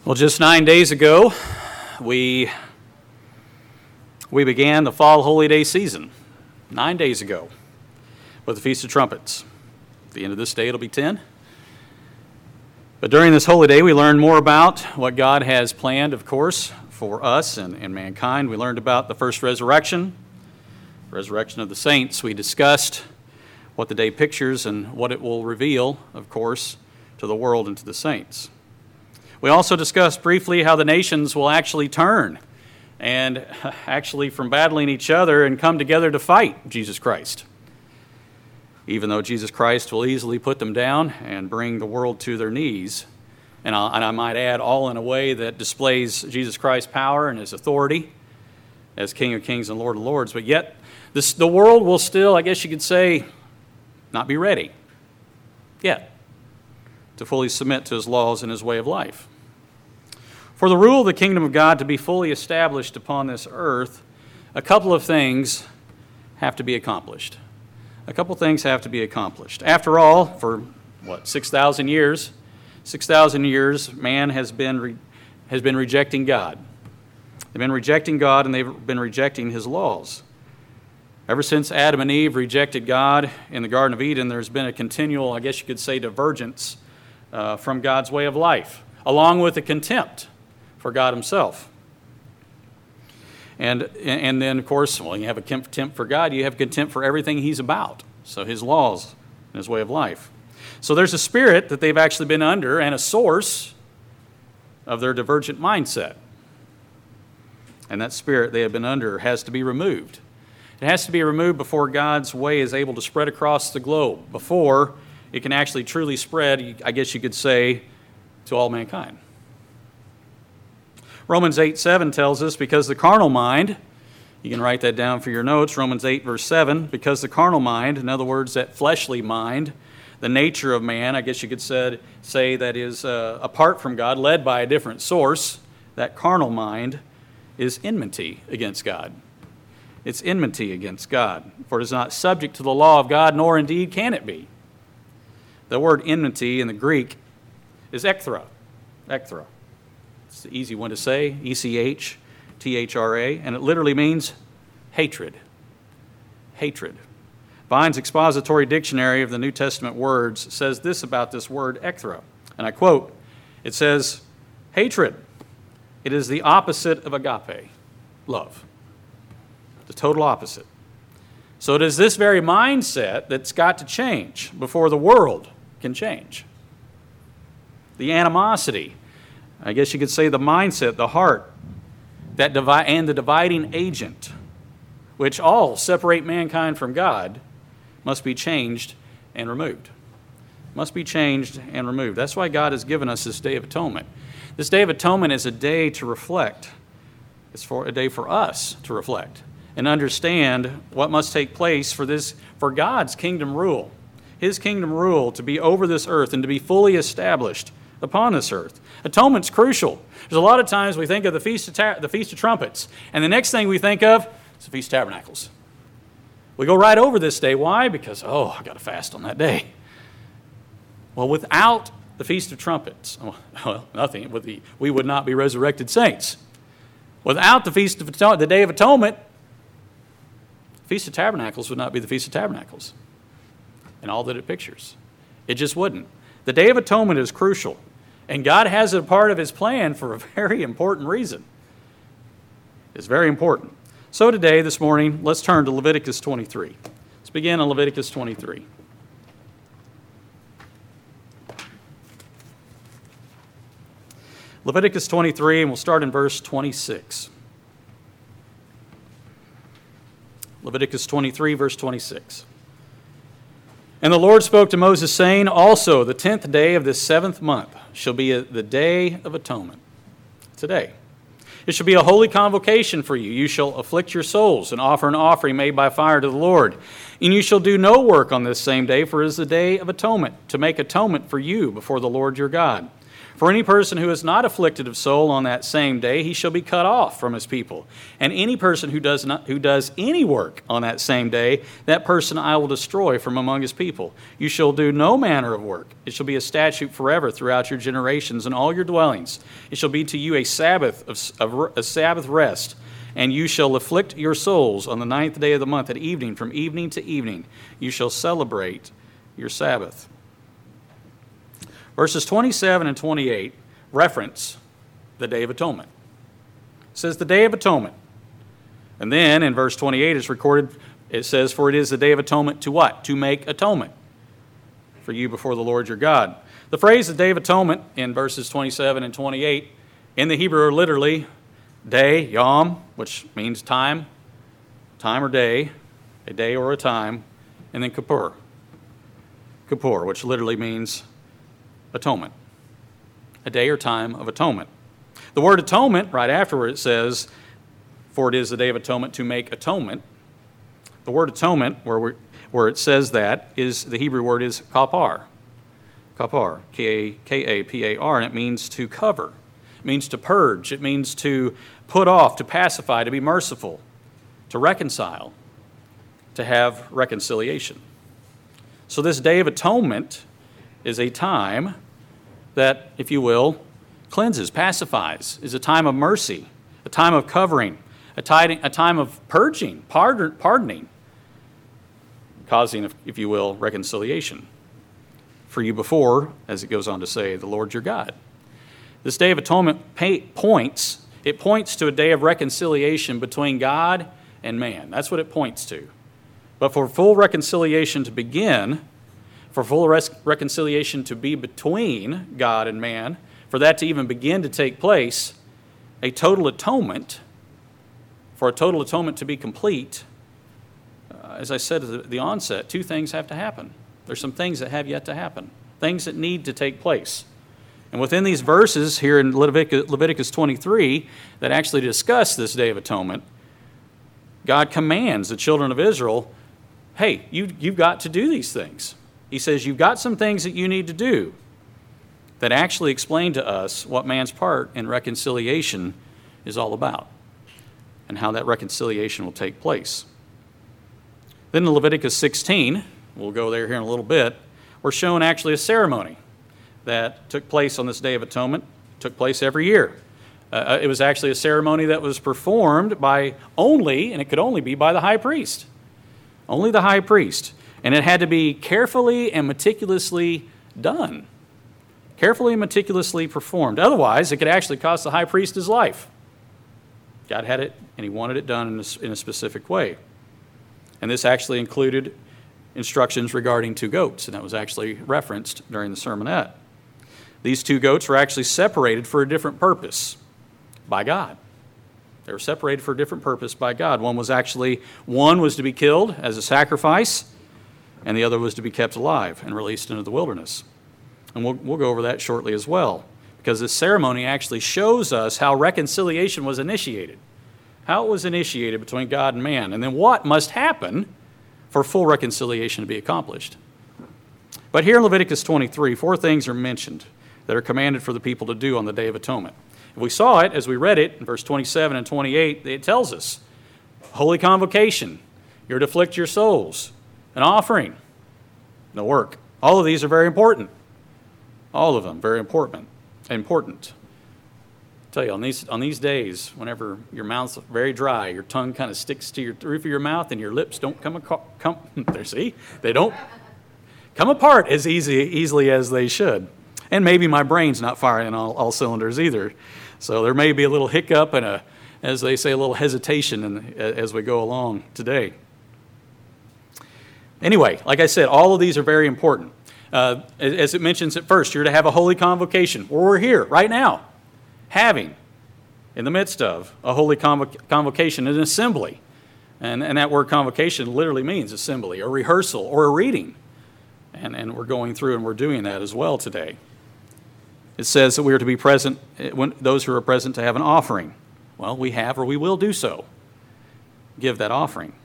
Well, just 9 days ago, we began the fall holy day season. 9 days ago, with the Feast of Trumpets. At the end of this day, it'll be 10. But during this holy day, we learned more about what God has planned, of course, for us and mankind. We learned about the first resurrection of the saints. We discussed what the day pictures and what it will reveal, of course, to the world and to the saints. We also discussed briefly how the nations will actually turn and actually from battling each other and come together to fight Jesus Christ. Even though Jesus Christ will easily put them down and bring the world to their knees. And I might add, all in a way that displays Jesus Christ's power and his authority as King of Kings and Lord of Lords. But yet, the world will still, I guess you could say, not be ready yet to fully submit to his laws and his way of life. For the rule of the kingdom of God to be fully established upon this earth, a couple of things have to be accomplished. After all, for 6,000 years? 6,000 years, man has been rejecting God. They've been rejecting God and they've been rejecting his laws. Ever since Adam and Eve rejected God in the Garden of Eden, there's been a continual, I guess you could say, divergence from God's way of life, along with a contempt for God himself. And then, of course, you have a contempt for God, you have contempt for everything he's about, so his laws and his way of life. So there's a spirit that they've actually been under and a source of their divergent mindset. And that spirit they have been under has to be removed. It has to be removed before God's way is able to spread across the globe, before it can actually truly spread, I guess you could say, to all mankind. Romans 8:7 tells us, because the carnal mind, you can write that down for your notes, Romans 8 verse 7, because the carnal mind, in other words, that fleshly mind, the nature of man, I guess you could say that is apart from God, led by a different source, that carnal mind is enmity against God. It's enmity against God, for it is not subject to the law of God, nor indeed can it be. The word enmity in the Greek is ekthra. Ekthra. It's the easy one to say, E-C-H-T-H-R-A, and it literally means hatred. Hatred. Vine's Expository Dictionary of the New Testament Words says this about this word ekthra, and I quote, it says, hatred. It is the opposite of agape, love. The total opposite. So it is this very mindset that's got to change before the world can change. The animosity, I guess you could say the mindset, the heart, and the dividing agent, which all separate mankind from God, must be changed and removed. Must be changed and removed. That's why God has given us this Day of Atonement. This Day of Atonement is a day to reflect. It's a day for us to reflect and understand what must take place for God's kingdom rule, his kingdom rule to be over this earth and to be fully established upon this earth. Atonement's crucial. There's a lot of times we think of the Feast of Trumpets, and the next thing we think of is the Feast of Tabernacles. We go right over this day. Why? Because, I got to fast on that day. Well, without the Feast of Trumpets, nothing. We would not be resurrected saints. Without the Day of Atonement, the Feast of Tabernacles would not be the Feast of Tabernacles and all that it pictures. It just wouldn't. The Day of Atonement is crucial, and God has it a part of his plan for a very important reason. It's very important. So today, this morning, let's turn to Leviticus 23. Let's begin in Leviticus 23. Leviticus 23, and we'll start in verse 26. Leviticus 23, verse 26. And the Lord spoke to Moses, saying, also the 10th day of this 7th month shall be the Day of Atonement. Today. It shall be a holy convocation for you. You shall afflict your souls and offer an offering made by fire to the Lord. And you shall do no work on this same day, for it is the Day of Atonement, to make atonement for you before the Lord your God. For any person who is not afflicted of soul on that same day, he shall be cut off from his people. And any person who does any work on that same day, that person I will destroy from among his people. You shall do no manner of work. It shall be a statute forever throughout your generations and all your dwellings. It shall be to you a Sabbath rest. And you shall afflict your souls on the 9th day of the month at evening, from evening to evening. You shall celebrate your Sabbath. Verses 27 and 28 reference the Day of Atonement. It says the Day of Atonement. And then in verse 28 it's recorded, it says, for it is the Day of Atonement to what? To make atonement for you before the Lord your God. The phrase the Day of Atonement in verses 27 and 28 in the Hebrew are literally day, yom, which means time or day, a day or a time, and then kippur, which literally means atonement, a day or time of atonement. The word atonement, right afterward, it says, for it is the Day of Atonement to make atonement. The word atonement, where it says that, is the Hebrew word is kapar, K-A-P-A-R, and it means to cover. It means to purge. It means to put off, to pacify, to be merciful, to reconcile, to have reconciliation. So this Day of Atonement is a time that, if you will, cleanses, pacifies, is a time of mercy, a time of covering, a time of purging, pardoning, causing, if you will, reconciliation for you before, as it goes on to say, the Lord your God. This Day of Atonement points to a day of reconciliation between God and man. That's what it points to. But for full reconciliation to begin, for full reconciliation to be between God and man, for that to even begin to take place, for a total atonement to be complete, as I said at the onset, two things have to happen. There's some things that have yet to happen, things that need to take place. And within these verses here in Leviticus 23 that actually discuss this Day of Atonement, God commands the children of Israel, hey, you've got to do these things. He says, you've got some things that you need to do that actually explain to us what man's part in reconciliation is all about and how that reconciliation will take place. Then in Leviticus 16, we'll go there here in a little bit, we're shown actually a ceremony that took place on this Day of Atonement, took place every year. It was actually a ceremony that was performed by and it could only be by the high priest. Only the high priest. And it had to be carefully and meticulously done. Carefully and meticulously performed. Otherwise, it could actually cost the high priest his life. God had it, and he wanted it done in a specific way. And this actually included instructions regarding 2 goats, and that was actually referenced during the sermonette. These 2 goats were actually separated for a different purpose by God. They were separated for a different purpose by God. One was to be killed as a sacrifice, and the other was to be kept alive and released into the wilderness. And we'll go over that shortly as well, because this ceremony actually shows us how reconciliation was initiated, how it was initiated between God and man, and then what must happen for full reconciliation to be accomplished. But here in Leviticus 23, 4 things are mentioned that are commanded for the people to do on the Day of Atonement. If we saw it as we read it in verse 27 and 28, it tells us, holy convocation, you're to afflict your souls, an offering, no work. All of these are very important. All of them very important. I tell you, on these days, whenever your mouth's very dry, your tongue kind of sticks to your roof of your mouth, and your lips don't they don't come apart as easily as they should. And maybe my brain's not firing on all cylinders either. So there may be a little hiccup and as they say, a little hesitation as we go along today. Anyway, like I said, all of these are very important. As it mentions at first, you're to have a holy convocation. Well, we're here right now, having, in the midst of, a holy convocation, an assembly. And that word convocation literally means assembly, a rehearsal, or a reading. And we're going through and we're doing that as well today. It says that we are to be present, those who are present to have an offering. Well, we have or we will do so. Give that offering.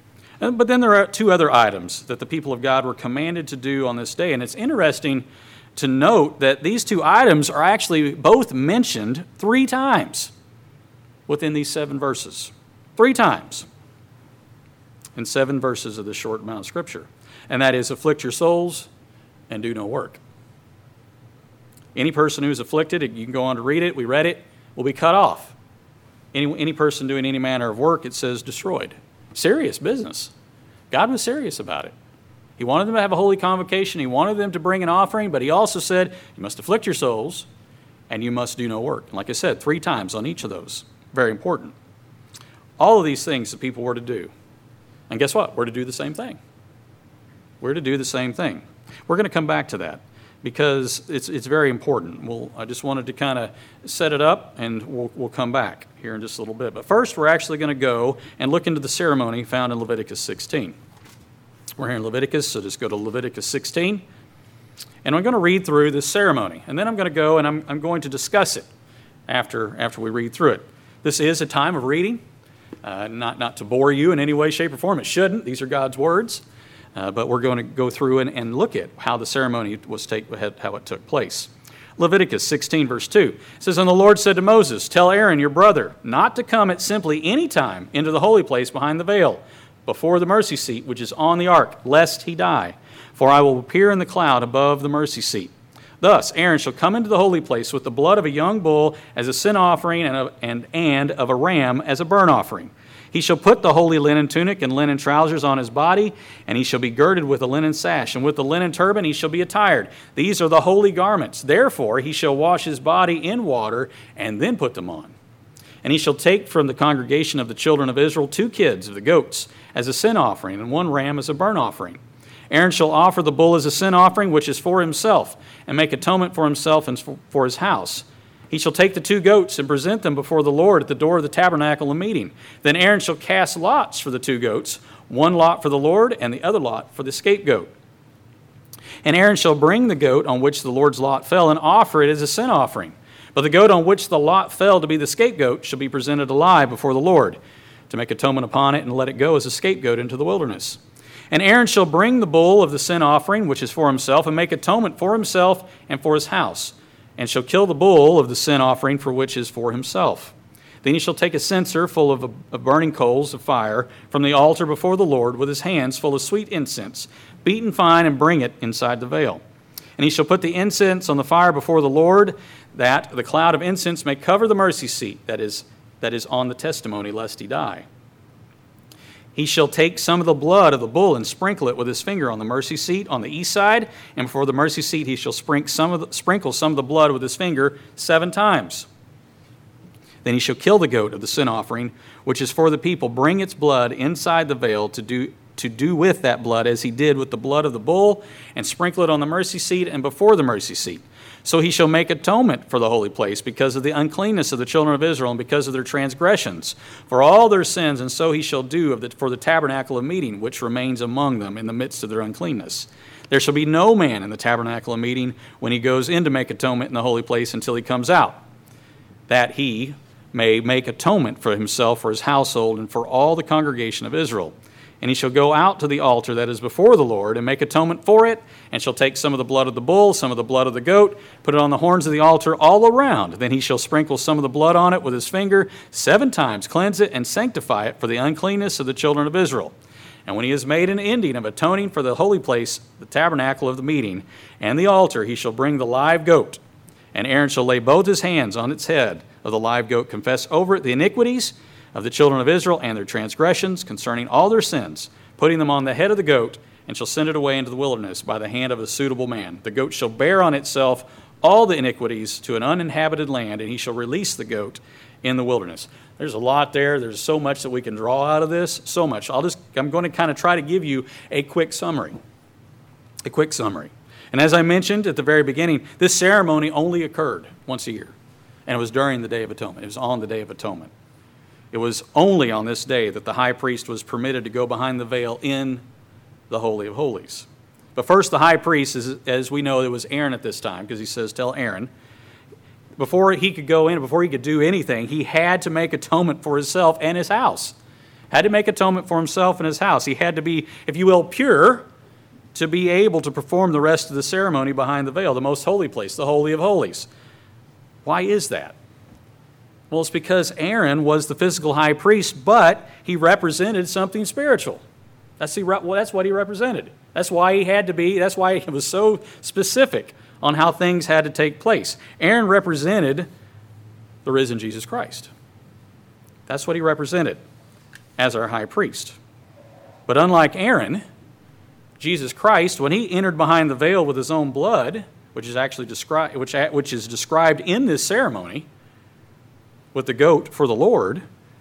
But then there are 2 other items that the people of God were commanded to do on this day. And it's interesting to note that these two items are actually both mentioned 3 times within these 7 verses. 3 times in 7 verses of this short amount of Scripture. And that is, afflict your souls and do no work. Any person who's afflicted, you can go on to read it, we read it, will be cut off. Any person doing any manner of work, it says destroyed. Serious business. God was serious about it. He wanted them to have a holy convocation. He wanted them to bring an offering, but he also said, you must afflict your souls and you must do no work. And like I said, 3 times on each of those. Very important. All of these things that people were to do. And guess what? We're to do the same thing. We're to do the same thing. We're going to come back to that because it's very important. I just wanted to kind of set it up, and we'll come back here in just a little bit. But first, we're actually going to go and look into the ceremony found in Leviticus 16. We're here in Leviticus, so just go to Leviticus 16. And I'm going to read through this ceremony. And then I'm going to go and I'm going to discuss it after we read through it. This is a time of reading, not to bore you in any way, shape, or form. It shouldn't. These are God's words. But we're going to go through and look at how the ceremony how it took place. Leviticus 16, verse 2 says, And the Lord said to Moses, Tell Aaron your brother not to come at simply any time into the holy place behind the veil, before the mercy seat which is on the ark, lest he die. For I will appear in the cloud above the mercy seat. Thus Aaron shall come into the holy place with the blood of a young bull as a sin offering and of a ram as a burnt offering. He shall put the holy linen tunic and linen trousers on his body, and he shall be girded with a linen sash, and with the linen turban he shall be attired. These are the holy garments. Therefore he shall wash his body in water, and then put them on. And he shall take from the congregation of the children of Israel 2 kids of the goats as a sin offering, and 1 ram as a burnt offering. Aaron shall offer the bull as a sin offering, which is for himself, and make atonement for himself and for his house. He shall take the 2 goats and present them before the Lord at the door of the tabernacle of meeting. Then Aaron shall cast lots for the 2 goats, 1 lot for the Lord and the other lot for the scapegoat. And Aaron shall bring the goat on which the Lord's lot fell and offer it as a sin offering. But the goat on which the lot fell to be the scapegoat shall be presented alive before the Lord, to make atonement upon it and let it go as a scapegoat into the wilderness. And Aaron shall bring the bull of the sin offering, which is for himself, and make atonement for himself and for his house, and shall kill the bull of the sin offering for which is for himself. Then he shall take a censer full of burning coals of fire from the altar before the Lord with his hands full of sweet incense, beaten fine, and bring it inside the veil. And he shall put the incense on the fire before the Lord, that the cloud of incense may cover the mercy seat that is on the testimony, lest he die. He shall take some of the blood of the bull and sprinkle it with his finger on the mercy seat on the east side, and before the mercy seat he shall sprinkle some of the blood with his finger 7 times. Then he shall kill the goat of the sin offering, which is for the people, bring its blood inside the veil to do with that blood as he did with the blood of the bull, and sprinkle it on the mercy seat and before the mercy seat. So he shall make atonement for the holy place because of the uncleanness of the children of Israel and because of their transgressions, for all their sins, and so he shall do for the tabernacle of meeting, which remains among them in the midst of their uncleanness. There shall be no man in the tabernacle of meeting when he goes in to make atonement in the holy place until he comes out, that he may make atonement for himself, for his household, and for all the congregation of Israel. And he shall go out to the altar that is before the Lord and make atonement for it, and shall take some of the blood of the bull, some of the blood of the goat, put it on the horns of the altar all around. Then he shall sprinkle some of the blood on it with his finger 7 times, cleanse it, and sanctify it for the uncleanness of the children of Israel. And when he has made an ending of atoning for the holy place, the tabernacle of the meeting, and the altar, he shall bring the live goat. And Aaron shall lay both his hands on its head of the live goat, confess over it the iniquities of the children of Israel and their transgressions concerning all their sins, putting them on the head of the goat, and shall send it away into the wilderness by the hand of a suitable man. The goat shall bear on itself all the iniquities to an uninhabited land, and he shall release the goat in the wilderness. There's a lot there. There's so much that we can draw out of this, so much. I'm going to kind of try to give you a quick summary. A quick summary. And as I mentioned at the very beginning, this ceremony only occurred once a year, and it was during the Day of Atonement. It was on the Day of Atonement. It was only on this day that the high priest was permitted to go behind the veil in the Holy of Holies. But first, the high priest, as we know, it was Aaron at this time, because he says, tell Aaron. Before he could go in, before he could do anything, he had to make atonement for himself and his house. Had to make atonement for himself and his house. He had to be, if you will, pure to be able to perform the rest of the ceremony behind the veil, the most holy place, the Holy of Holies. Why is that? Well, it's because Aaron was the physical high priest, but he represented something spiritual. That's what he represented. That's why he had to be, that's why he was so specific on how things had to take place. Aaron represented the risen Jesus Christ. That's what he represented as our high priest. But unlike Aaron, Jesus Christ, when he entered behind the veil with his own blood, which is actually described, which is described in this ceremony with the goat for the Lord,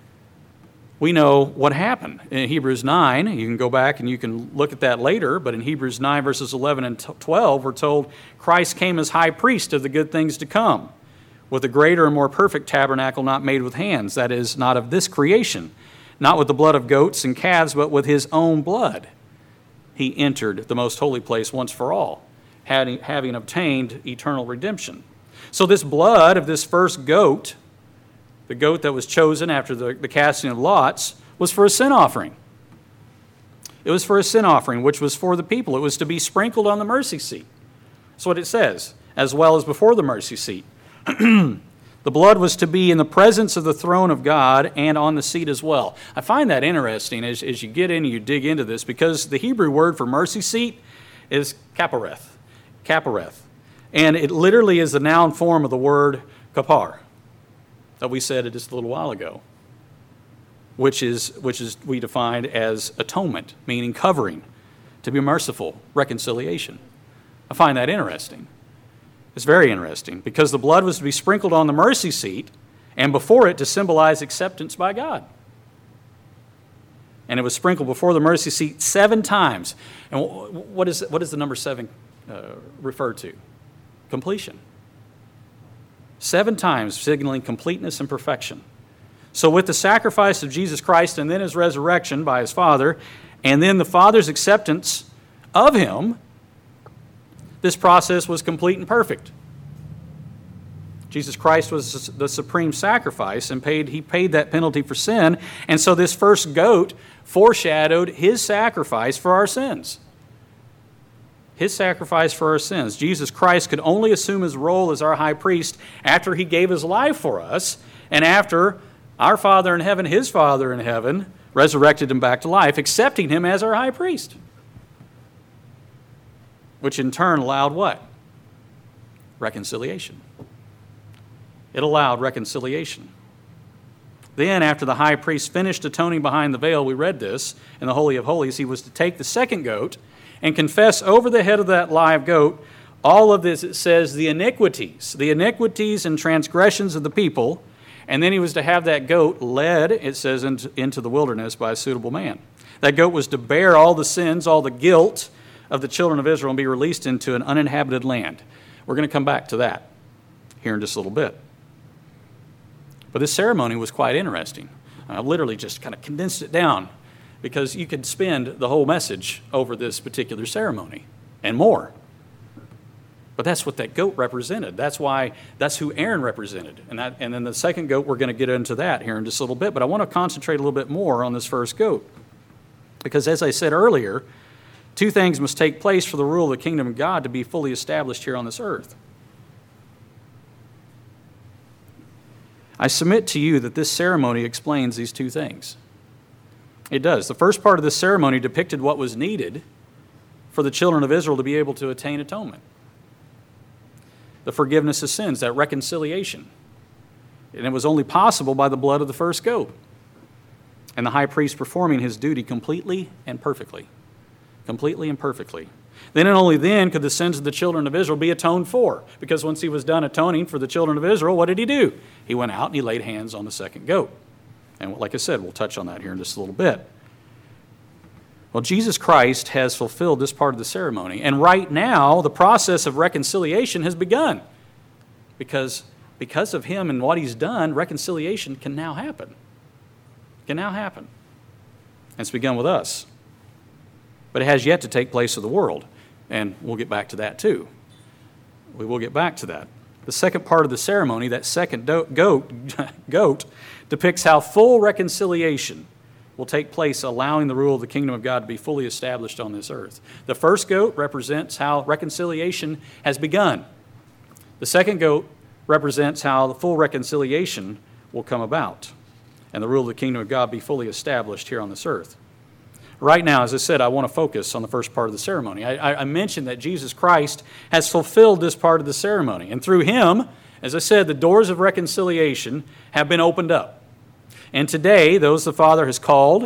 we know what happened. In Hebrews 9, you can go back and you can look at that later, but in Hebrews 9 verses 11 and 12, we're told Christ came as high priest of the good things to come, with a greater and more perfect tabernacle not made with hands, that is, not of this creation, not with the blood of goats and calves, but with his own blood. He entered the most holy place once for all, having obtained eternal redemption. So this blood of this first goat, the goat that was chosen after the casting of lots, was for a sin offering. It was for a sin offering, which was for the people. It was to be sprinkled on the mercy seat. That's what it says, as well as before the mercy seat. The blood was to be in the presence of the throne of God and on the seat as well. I find that interesting as you get in and you dig into this, because the Hebrew word for mercy seat is kapareth. And it literally is the noun form of the word kapar that we said just a little while ago, which is we defined as atonement, meaning covering, to be merciful, reconciliation. I find that interesting. It's very interesting, because the blood was to be sprinkled on the mercy seat and before it to symbolize acceptance by God. And it was sprinkled before the mercy seat 7 times. And what is the number 7 refer to? Completion. 7 times, signaling completeness and perfection. So with the sacrifice of Jesus Christ and then his resurrection by his Father, and then the Father's acceptance of him, this process was complete and perfect. Jesus Christ was the supreme sacrifice, and he paid that penalty for sin. And so this first goat foreshadowed his sacrifice for our sins. His sacrifice for our sins. Jesus Christ could only assume his role as our high priest after he gave his life for us, and after our Father in heaven, his Father in heaven, resurrected him back to life, accepting him as our high priest. Which in turn allowed what? Reconciliation. It allowed reconciliation. Then, after the high priest finished atoning behind the veil, we read this in the Holy of Holies, he was to take the second goat and confess over the head of that live goat all of this, it says, the iniquities and transgressions of the people, and then he was to have that goat led, it says, into the wilderness by a suitable man. That goat was to bear all the sins, all the guilt of the children of Israel and be released into an uninhabited land. We're going to come back to that here in just a little bit. But this ceremony was quite interesting. I literally just kind of condensed it down because you could spend the whole message over this particular ceremony and more. But that's what that goat represented. That's who Aaron represented. And then the second goat, we're going to get into that here in just a little bit. But I want to concentrate a little bit more on this first goat. Because as I said earlier, 2 things must take place for the rule of the kingdom of God to be fully established here on this earth. I submit to you that this ceremony explains these 2 things. It does. The first part of this ceremony depicted what was needed for the children of Israel to be able to attain atonement. The forgiveness of sins, that reconciliation. And it was only possible by the blood of the first goat. And the high priest performing his duty completely and perfectly. Completely and perfectly. Then and only then could the sins of the children of Israel be atoned for. Because once he was done atoning for the children of Israel, what did he do? He went out and he laid hands on the second goat. And like I said, we'll touch on that here in just a little bit. Well, Jesus Christ has fulfilled this part of the ceremony. And right now, the process of reconciliation has begun. Because of him and what he's done, reconciliation can now happen. Can now happen. And it's begun with us. But it has yet to take place in the world. And we'll get back to that too. We will get back to that. The second part of the ceremony, that second goat, depicts how full reconciliation will take place, allowing the rule of the kingdom of God to be fully established on this earth. The first goat represents how reconciliation has begun. The second goat represents how the full reconciliation will come about and the rule of the kingdom of God be fully established here on this earth. Right now, as I said, I want to focus on the first part of the ceremony. I mentioned that Jesus Christ has fulfilled this part of the ceremony. And through him, as I said, the doors of reconciliation have been opened up. And today, those the Father is calling,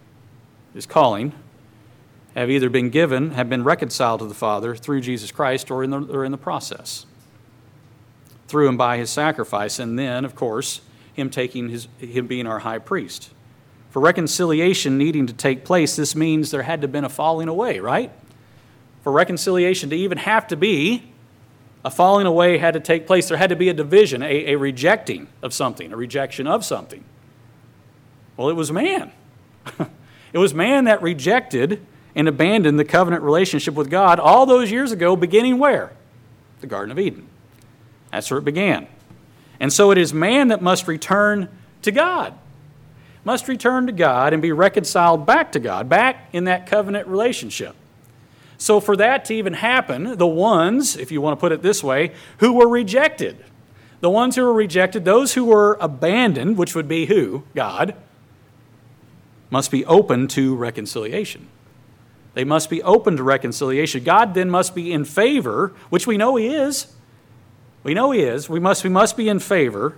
have either been given, have been reconciled to the Father through Jesus Christ or in the process. Through and by his sacrifice. And then, of course, him being our high priest. For reconciliation needing to take place, this means there had to have been a falling away, right? For reconciliation to even have to be, a falling away had to take place. There had to be a division, a rejecting of something, a rejection of something. Well, it was man. It was man that rejected and abandoned the covenant relationship with God all those years ago, beginning where? The Garden of Eden. That's where it began. And so it is man that must return to God. Must return to God and be reconciled back to God, back in that covenant relationship. So for that to even happen, the ones, if you want to put it this way, who were rejected, the ones who were rejected, those who were abandoned, which would be who? God, must be open to reconciliation. They must be open to reconciliation. God then must be in favor, which we know he is. We know he is. We must be in favor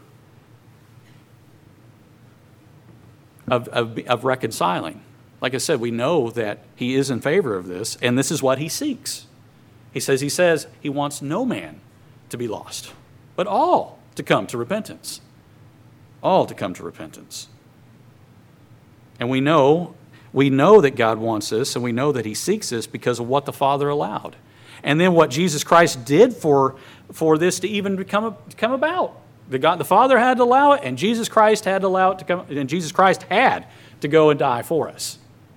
of reconciling. Like I said, we know that he is in favor of this, and this is what he seeks. He says he wants no man to be lost, but all to come to repentance. All to come to repentance. And we know that God wants this, and we know that he seeks this because of what the Father allowed. And then what Jesus Christ did for this to even come about. The Father had to allow it, and Jesus Christ had to allow it to come, and Jesus Christ had to go and die for us.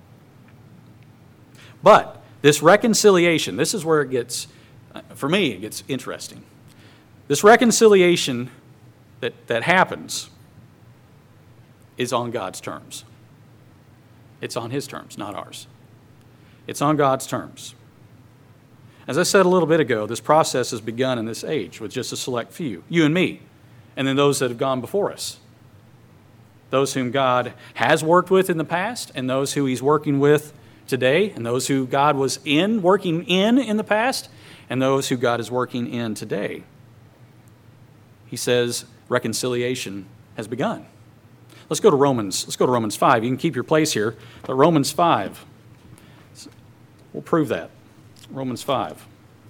But this reconciliation, this is where it gets, for me, it gets interesting. This reconciliation that happens is on God's terms. It's on his terms, not ours. It's on God's terms. As I said a little bit ago, this process has begun in this age with just a select few, you and me, and then those that have gone before us. Those whom God has worked with in the past, and those who he's working with today, and those who God was working in the past, and those who God is working in today. He says reconciliation has begun. Let's go to Romans 5. You can keep your place here, but Romans 5. We'll prove that. Romans 5.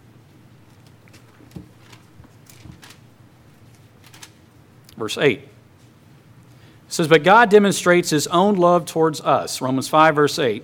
Verse 8. It says, but God demonstrates his own love towards us. Romans 5, verse 8.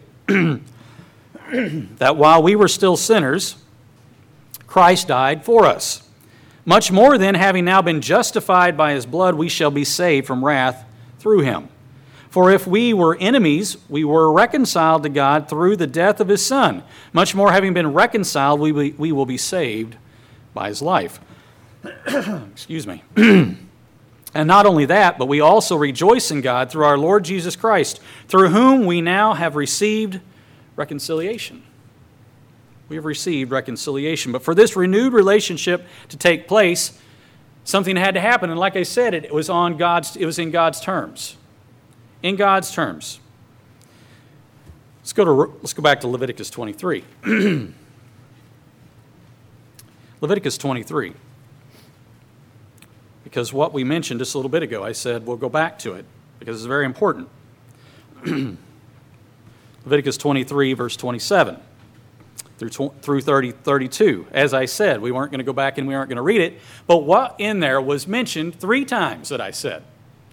That while we were still sinners, Christ died for us. Much more then, having now been justified by his blood, we shall be saved from wrath through him. For if we were enemies, we were reconciled to God through the death of his Son. Much more, having been reconciled, we will be saved by his life. Excuse me. And not only that, but we also rejoice in God through our Lord Jesus Christ, through whom we now have received reconciliation. We have received reconciliation. But for this renewed relationship to take place, something had to happen. And like I said, it was in God's terms. In God's terms. Let's go back to Leviticus 23. Leviticus 23. Because what we mentioned just a little bit ago, I said we'll go back to it because it's very important. Leviticus 23, verse 27 through 32. As I said, we weren't going to go back and we aren't going to read it, but what in there was mentioned 3 times that I said.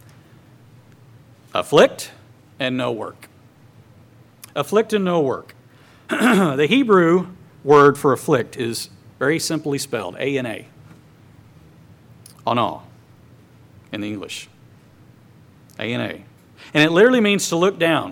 Afflict and no work. Afflict and no work. The Hebrew word for afflict is very simply spelled, A-N-A. Ana in the English. A-N-A. And it literally means to look down.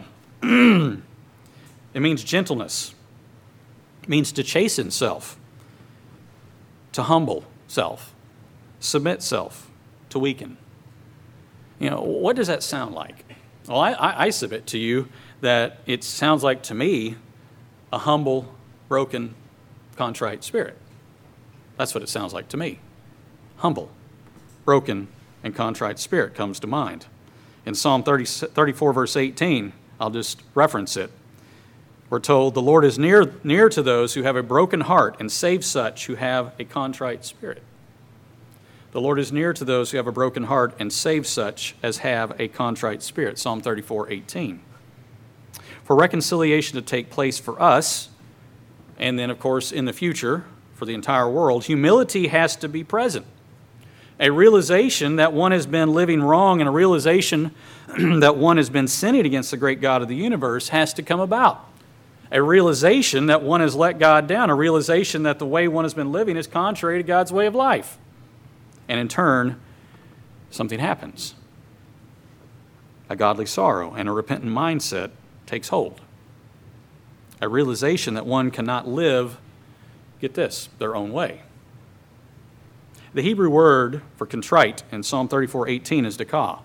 It means gentleness. It means to chasten self. To humble self. Submit self. To weaken. You know, what does that sound like? Well, I submit to you that it sounds like to me a humble, broken, contrite spirit. That's what it sounds like to me. Humble, broken, and contrite spirit comes to mind. In Psalm 34, verse 18, I'll just reference it. We're told, the Lord is near to those who have a broken heart and saves such who have a contrite spirit. The Lord is near to those who have a broken heart and saves such as have a contrite spirit. Psalm 34, 18. For reconciliation to take place for us, and then, of course, in the future, for the entire world, humility has to be present. A realization that one has been living wrong and a realization that one has been sinning against the great God of the universe has to come about. A realization that one has let God down, a realization that the way one has been living is contrary to God's way of life. And in turn, something happens. A godly sorrow and a repentant mindset takes hold. A realization that one cannot live, get this, their own way. The Hebrew word for contrite in Psalm 34:18 is dakah,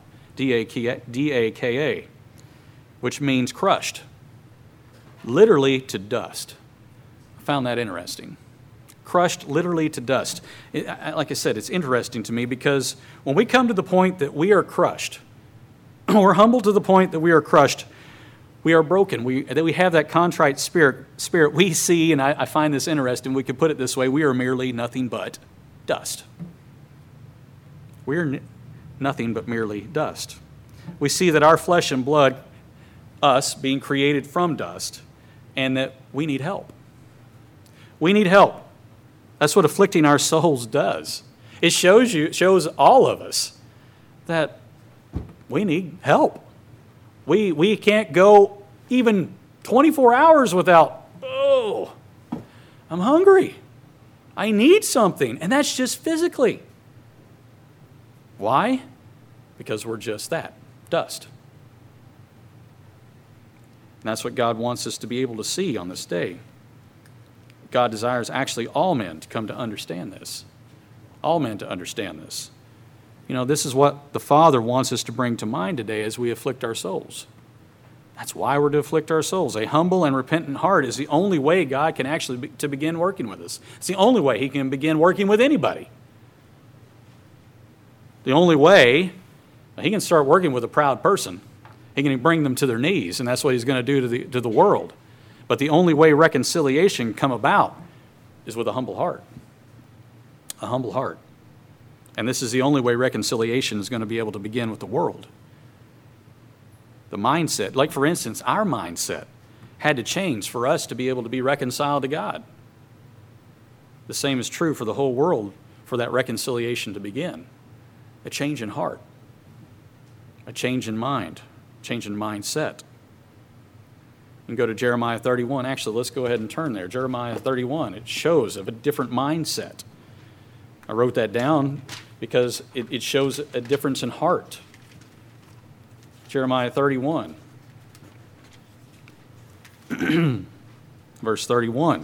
D-A-K-A, which means crushed, literally to dust. I found that interesting. Crushed literally to dust. Like I said, it's interesting to me because when we come to the point that we are crushed, we're humble to the point that we are crushed, we are broken, that we have that contrite spirit, we see, and I find this interesting, we could put it this way, we are merely nothing but dust. We are nothing but merely dust. We see that our flesh and blood, us being created from dust, and that we need help. We need help. That's what afflicting our souls does. It shows all of us that we need help. We can't go even 24 hours without, I'm hungry. I need something. And that's just physically. Why? Because we're just that, dust. And that's what God wants us to be able to see on this day. God desires actually all men to come to understand this. All men to understand this. You know, this is what the Father wants us to bring to mind today as we afflict our souls. That's why we're to afflict our souls. A humble and repentant heart is the only way God can actually to begin working with us. It's the only way He can begin working with anybody. The only way He can start working with a proud person. He can bring them to their knees, and that's what He's going to do to the world. But the only way reconciliation can come about is with a humble heart. A humble heart. And this is the only way reconciliation is going to be able to begin with the world. The mindset, like for instance, our mindset had to change for us to be able to be reconciled to God. The same is true for the whole world for that reconciliation to begin. A change in heart, a change in mind, change in mindset. You can go to Jeremiah 31. Actually, let's go ahead and turn there. Jeremiah 31, it shows of a different mindset. I wrote that down because it shows a difference in heart. Jeremiah 31, verse 31.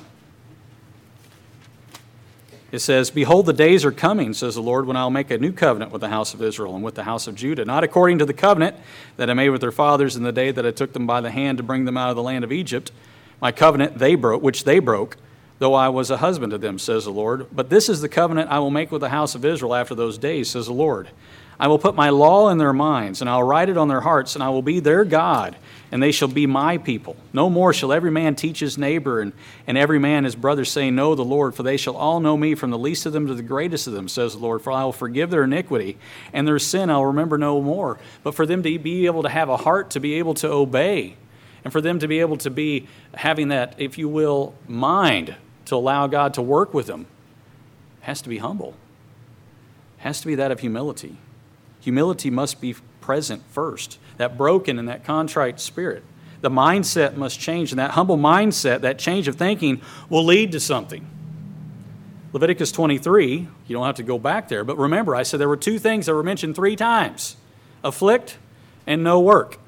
It says, "Behold, the days are coming, says the Lord, when I will make a new covenant with the house of Israel and with the house of Judah, not according to the covenant that I made with their fathers in the day that I took them by the hand to bring them out of the land of Egypt, my covenant which they broke, though I was a husband to them, says the Lord. But this is the covenant I will make with the house of Israel after those days, says the Lord. I will put my law in their minds, and I will write it on their hearts, and I will be their God, and they shall be my people. No more shall every man teach his neighbor, and every man his brother, saying, Know the Lord, for they shall all know me, from the least of them to the greatest of them, says the Lord. For I will forgive their iniquity, and their sin I will remember no more. But for them to be able to have a heart to be able to obey, and for them to be able to be having that, if you will, mind to allow God to work with them, has to be humble. Has to be that of humility. Humility must be present first, that broken and that contrite spirit. The mindset must change, and that humble mindset, that change of thinking, will lead to something. Leviticus 23, you don't have to go back there, but remember, I said there were two things that were mentioned 3 times, afflict and no work.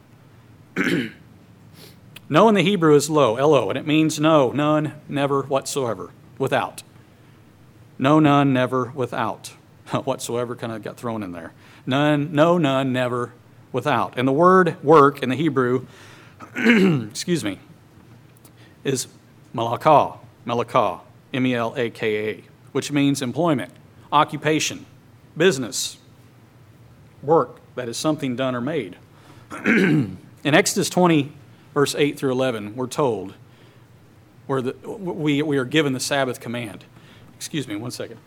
No in the Hebrew is lo, L-O, and it means no, none, never, whatsoever, without. No, none, never, without. Whatsoever kind of got thrown in there. None, no, none, never, without. And the word work in the Hebrew, excuse me, is malakah, M-E-L-A-K-A, which means employment, occupation, business, work that is something done or made. In Exodus 20, verse 8 through 11, we're told we are given the Sabbath command. Excuse me, one second.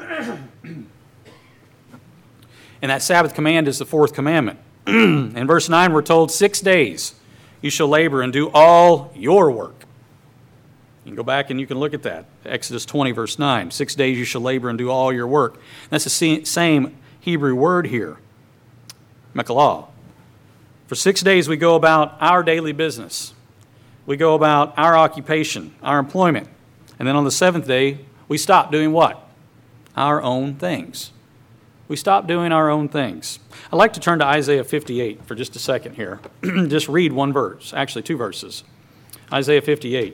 And that Sabbath command is the fourth commandment. In verse 9, we're told 6 days you shall labor and do all your work. You can go back and you can look at that. Exodus 20, verse 9. 6 days you shall labor and do all your work. And that's the same Hebrew word here, mekalah. For 6 days we go about our daily business. We go about our occupation, our employment. And then on the seventh day, we stop doing what? Our own things. We stop doing our own things. I'd like to turn to Isaiah 58 for just a second here. Just read one verse, actually 2 verses. Isaiah 58.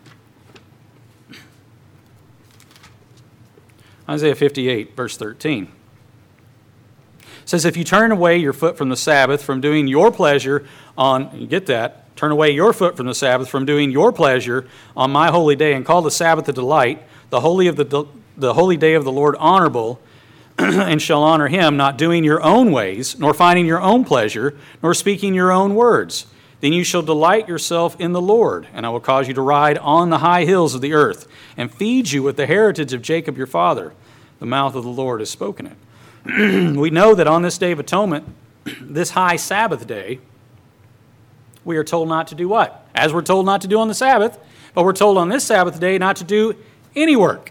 Isaiah 58, verse 13. It says, if you turn away your foot from the Sabbath, from doing your pleasure on, you get that, turn away your foot from the Sabbath, from doing your pleasure on my holy day, and call the Sabbath a delight, the holy day of the Lord honorable, and shall honor him, not doing your own ways, nor finding your own pleasure, nor speaking your own words. Then you shall delight yourself in the Lord, and I will cause you to ride on the high hills of the earth, and feed you with the heritage of Jacob your father. The mouth of the Lord has spoken it. We know that on this Day of Atonement, this high Sabbath day, we are told not to do what? As we're told not to do on the Sabbath, but we're told on this Sabbath day not to do any work.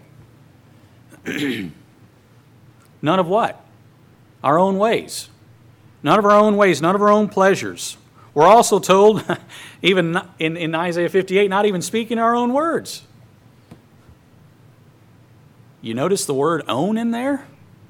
None of what? Our own ways. None of our own ways, none of our own pleasures. We're also told, even in Isaiah 58, not even speaking our own words. You notice the word own in there?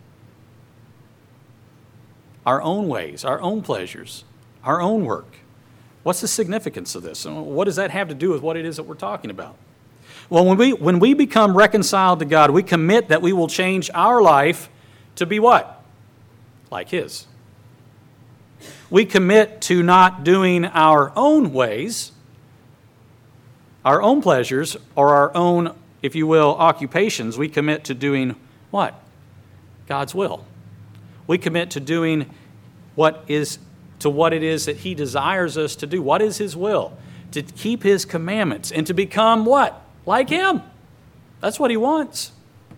Our own ways, our own pleasures, our own work. What's the significance of this? And what does that have to do with what it is that we're talking about? Well, when we become reconciled to God, we commit that we will change our life to be what? Like His. We commit to not doing our own ways, our own pleasures, or our own, if you will, occupations. We commit to doing what? God's will. We commit to doing what it is that He desires us to do. What is His will? To keep His commandments and to become what? Like Him. That's what He wants.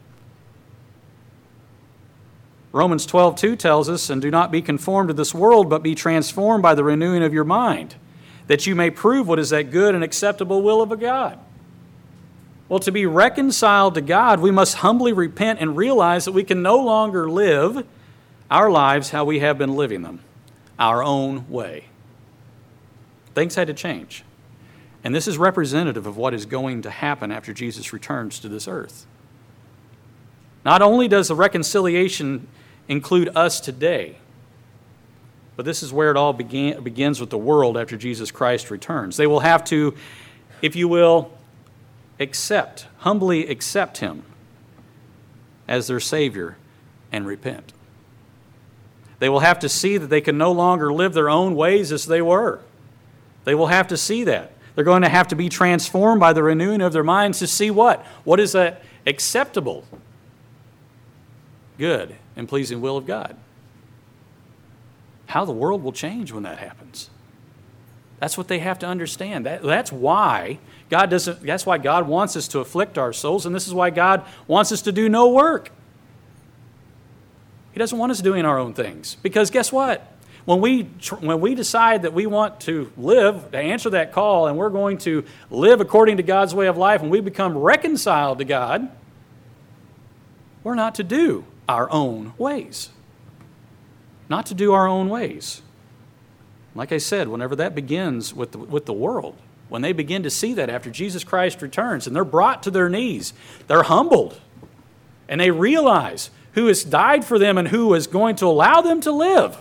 Romans 12:2 tells us, and do not be conformed to this world, but be transformed by the renewing of your mind, that you may prove what is that good and acceptable will of a God. Well, to be reconciled to God, we must humbly repent and realize that we can no longer live our lives how we have been living them, our own way. Things had to change. And this is representative of what is going to happen after Jesus returns to this earth. Not only does the reconciliation include us today, but this is where it all begins with the world after Jesus Christ returns. They will have to, if you will, humbly accept Him as their Savior and repent. They will have to see that they can no longer live their own ways as they were. They will have to see that. They're going to have to be transformed by the renewing of their minds to see what? What is that acceptable, good, and pleasing will of God? How the world will change when that happens. That's what they have to understand. That's why God wants us to afflict our souls, and this is why God wants us to do no work. He doesn't want us doing our own things. Because guess what? When we decide that we want to live, to answer that call, and we're going to live according to God's way of life, and we become reconciled to God, we're not to do our own ways. Not to do our own ways. Like I said, whenever that begins with the world, when they begin to see that after Jesus Christ returns, and they're brought to their knees, they're humbled, and they realize who has died for them and who is going to allow them to live.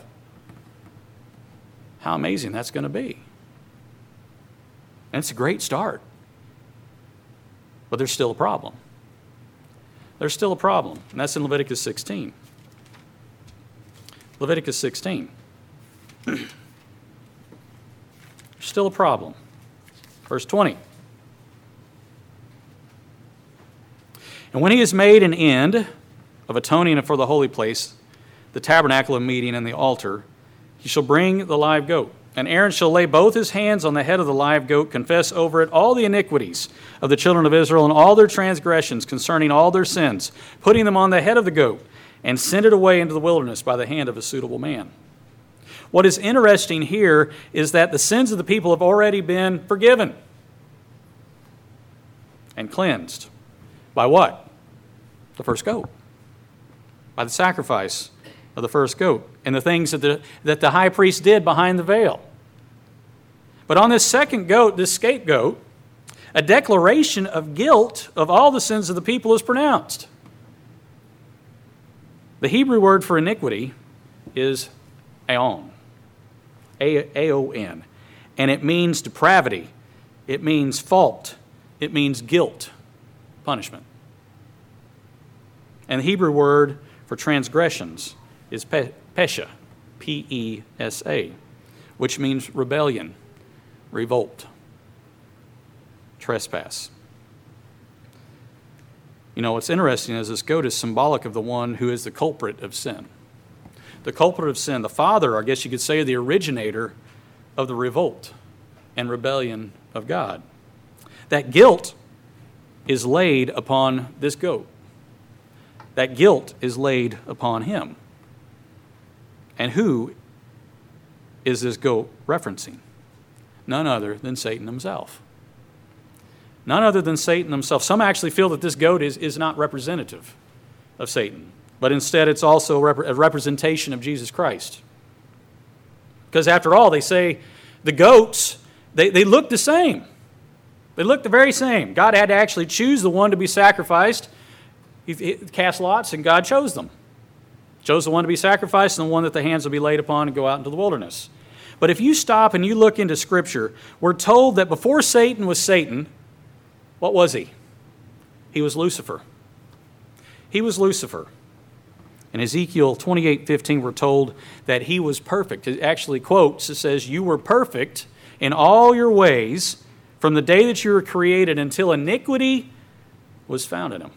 How amazing that's going to be. And it's a great start. But there's still a problem. There's still a problem, and that's in Leviticus 16. Leviticus 16. Still a problem. Verse 20. And when he has made an end of atoning for the holy place, the tabernacle of meeting and the altar, he shall bring the live goat. And Aaron shall lay both his hands on the head of the live goat, confess over it all the iniquities of the children of Israel and all their transgressions concerning all their sins, putting them on the head of the goat, and send it away into the wilderness by the hand of a suitable man. What is interesting here is that the sins of the people have already been forgiven and cleansed. By what? The first goat. By the sacrifice of the first goat and the things that the high priest did behind the veil. But on this second goat, this scapegoat, a declaration of guilt of all the sins of the people is pronounced. The Hebrew word for iniquity is aon, A-O-N, and it means depravity, it means fault, it means guilt, punishment. And the Hebrew word for transgressions is pesha, P-E-S-A, which means rebellion, revolt, trespass. You know, what's interesting is this goat is symbolic of the one who is the culprit of sin. The culprit of sin, the father, I guess you could say, the originator of the revolt and rebellion of God. That guilt is laid upon this goat. That guilt is laid upon him. And who is this goat referencing? None other than Satan himself. None other than Satan himself. Some actually feel that this goat is not representative of Satan, but instead it's also a representation of Jesus Christ. Because after all, they say the goats, they look the same. They look the very same. God had to actually choose the one to be sacrificed. He cast lots, and God chose them. Chose the one to be sacrificed and the one that the hands will be laid upon and go out into the wilderness. But if you stop and you look into Scripture, we're told that before Satan was Satan, what was he? He was Lucifer. He was Lucifer. In Ezekiel 28:15, we're told that he was perfect. It actually quotes, it says, "You were perfect in all your ways from the day that you were created until iniquity was found in him."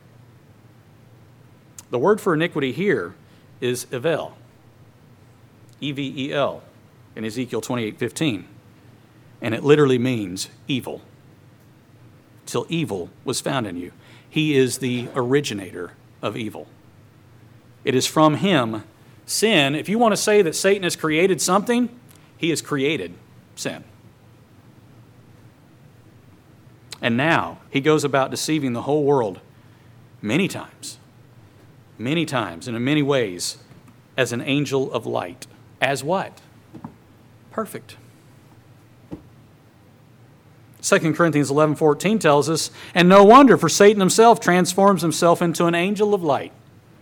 The word for iniquity here is evel, E-V-E-L, in Ezekiel 28:15. And it literally means evil. Till evil was found in you. He is the originator of evil. It is from him, sin. If you want to say that Satan has created something, he has created sin. And now he goes about deceiving the whole world many times, and in many ways, as an angel of light. As what? Perfect. 2 Corinthians 11:14 tells us, "And no wonder, for Satan himself transforms himself into an angel of light."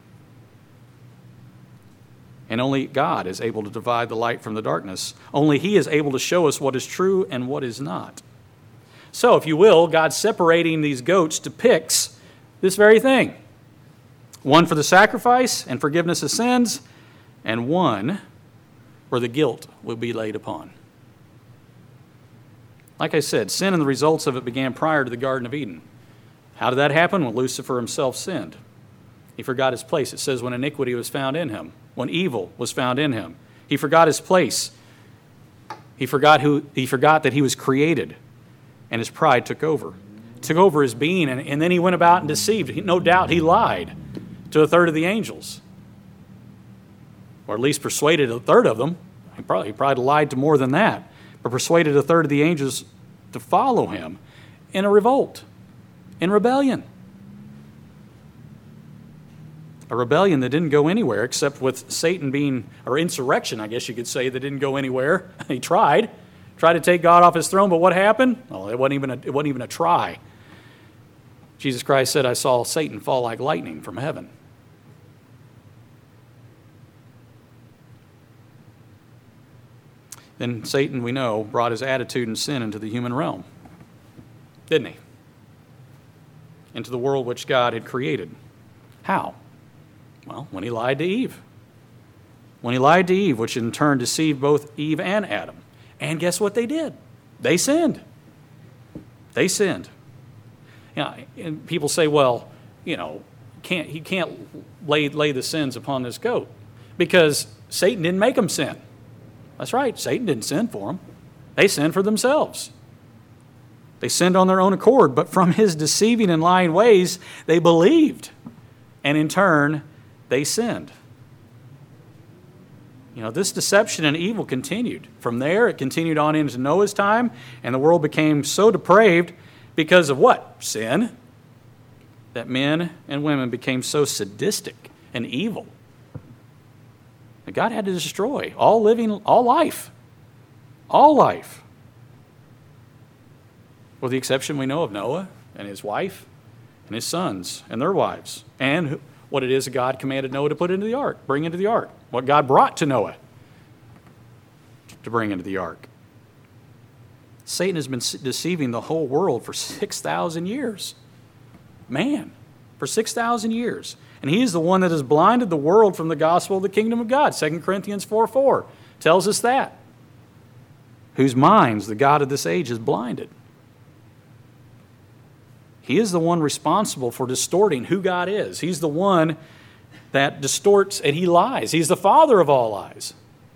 And only God is able to divide the light from the darkness. Only he is able to show us what is true and what is not. So, if you will, God separating these goats depicts this very thing. One for the sacrifice and forgiveness of sins, and one where the guilt will be laid upon. Like I said, sin and the results of it began prior to the Garden of Eden. How did that happen? When Lucifer himself sinned. He forgot his place. It says when iniquity was found in him, when evil was found in him. He forgot his place. He forgot that he was created, and his pride took over. Took over his being, and then he went about and deceived. No doubt he lied to a third of the angels. Or at least persuaded a third of them. He probably lied to more than that. But persuaded a third of the angels to follow him in a revolt, in rebellion. A rebellion that didn't go anywhere except with Satan being, or insurrection, I guess you could say, that didn't go anywhere. He tried to take God off his throne, but what happened? Well, it wasn't even a try. Jesus Christ said, "I saw Satan fall like lightning from heaven." Then Satan, we know, brought his attitude and sin into the human realm, didn't he? Into the world which God had created. How? Well, when he lied to Eve. when he lied to Eve, which in turn deceived both Eve and Adam. And guess what they did? They sinned. They sinned. And people say, well, he can't lay the sins upon this goat because Satan didn't make them sin. That's right. Satan didn't sin for them. They sinned for themselves. They sinned on their own accord, but from his deceiving and lying ways, they believed. And in turn, they sinned. This deception and evil continued. From there, it continued on into Noah's time, and the world became so depraved because of what? Sin. That men and women became so sadistic and evil that God had to destroy all life. All life. With the exception we know of Noah and his wife and his sons and their wives, and what it is that God commanded Noah to put into the ark, bring into the ark. What God brought to Noah to bring into the ark. Satan has been deceiving the whole world for 6,000 years. Man, for 6,000 years. And he is the one that has blinded the world from the gospel of the kingdom of God. 2 Corinthians 4:4 tells us that. Whose minds the God of this age has blinded. He is the one responsible for distorting who God is. He's the one that distorts and he lies. He's the father of all lies.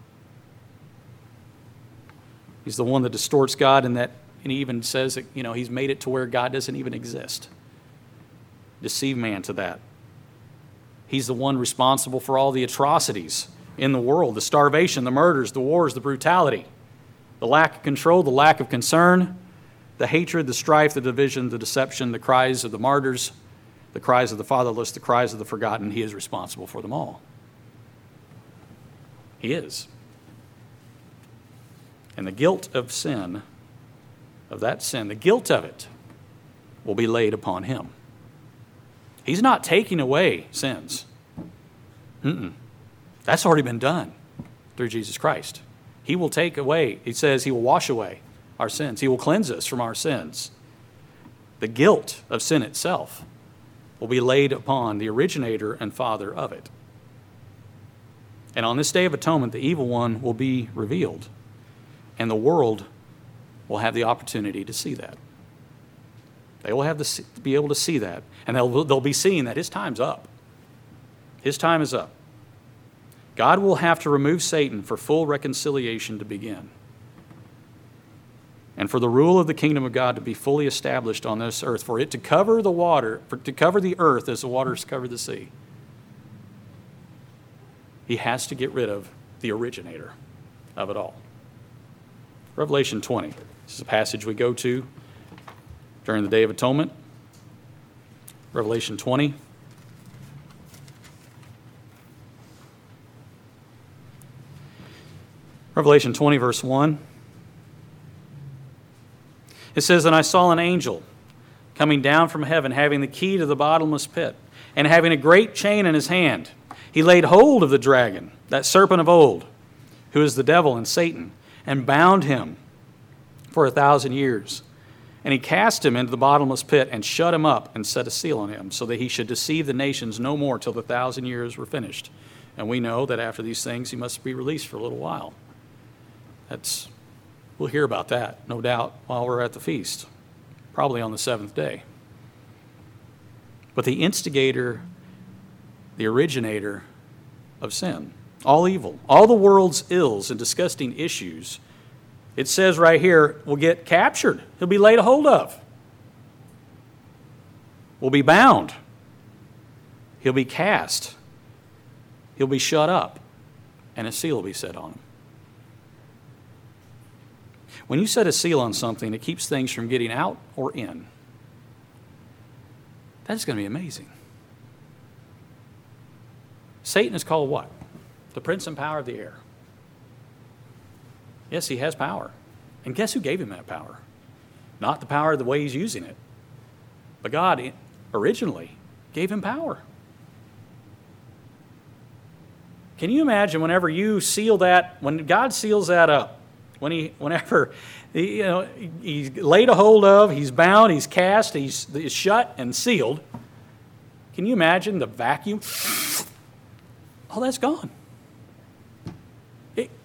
He's the one that distorts God and he even says that, he's made it to where God doesn't even exist. Deceive man to that. He's the one responsible for all the atrocities in the world, the starvation, the murders, the wars, the brutality, the lack of control, the lack of concern, the hatred, the strife, the division, the deception, the cries of the martyrs, the cries of the fatherless, the cries of the forgotten. He is responsible for them all. He is. And the guilt of sin, the guilt of it, will be laid upon him. He's not taking away sins. That's already been done through Jesus Christ. He will take away, he says he will wash away our sins. He will cleanse us from our sins. The guilt of sin itself will be laid upon the originator and father of it. And on this day of atonement, the evil one will be revealed, and the world will have the opportunity to see that. They will have to be able to see that, and they'll be seeing that his time's up. His time is up. God will have to remove Satan for full reconciliation to begin, and for the rule of the kingdom of God to be fully established on this earth, for it to cover the water, to cover the earth as the waters cover the sea. He has to get rid of the originator of it all. Revelation 20. This is a passage we go to during the Day of Atonement. Revelation 20. Revelation 20, verse 1. It says, "And I saw an angel coming down from heaven, having the key to the bottomless pit, and having a great chain in his hand. He laid hold of the dragon, that serpent of old, who is the devil and Satan, and bound him for 1,000 years. And he cast him into the bottomless pit and shut him up and set a seal on him, so that he should deceive the nations no more till the 1,000 years were finished. And we know that after these things he must be released for a little while." We'll hear about that, no doubt, while we're at the feast, probably on the 7th day. But the instigator, the originator of sin, all evil, all the world's ills and disgusting issues, it says right here, will get captured. He'll be laid a hold of. Will be bound. He'll be cast. He'll be shut up, and a seal will be set on him. When you set a seal on something, it keeps things from getting out or in. That's going to be amazing. Satan is called what? The prince and power of the air. Yes, he has power. And guess who gave him that power? Not the power the way he's using it. But God originally gave him power. Can you imagine whenever you seal that, when God seals that up, whenever he's laid a hold of, he's bound, he's cast, he's shut and sealed, can you imagine the vacuum? Oh, that's gone.